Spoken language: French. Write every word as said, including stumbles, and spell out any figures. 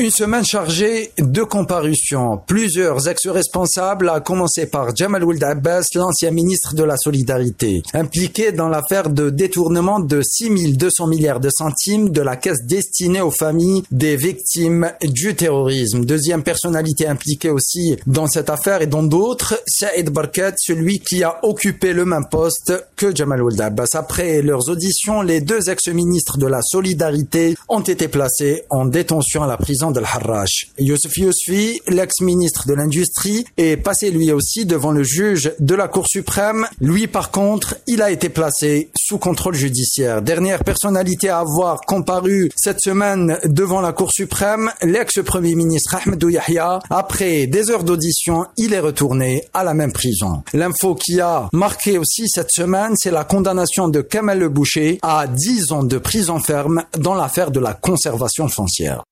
Une semaine chargée de comparutions. Plusieurs ex-responsables, à commencer par Jamal Ould Abbas, l'ancien ministre de la Solidarité, impliqué dans l'affaire de détournement de six mille deux cents milliards de centimes de la caisse destinée aux familles des victimes du terrorisme. Deuxième personnalité impliquée aussi dans cette affaire et dans d'autres, Saïd Barkat, celui qui a occupé le même poste que Jamal Ould Abbas. Après leurs auditions, les deux ex-ministres de la Solidarité ont été placés en détention à la prison de l'Harrach. Youssef Yousfi, l'ex-ministre de l'Industrie, est passé lui aussi devant le juge de la Cour suprême. Lui, par contre, il a été placé sous contrôle judiciaire. Dernière personnalité à avoir comparu cette semaine devant la Cour suprême, l'ex-premier ministre Ahmedou Yahya. Après des heures d'audition, il est retourné à la même prison. L'info qui a marqué aussi cette semaine, c'est la condamnation de Kamel Le Boucher à dix ans de prison ferme dans l'affaire de la conservation foncière.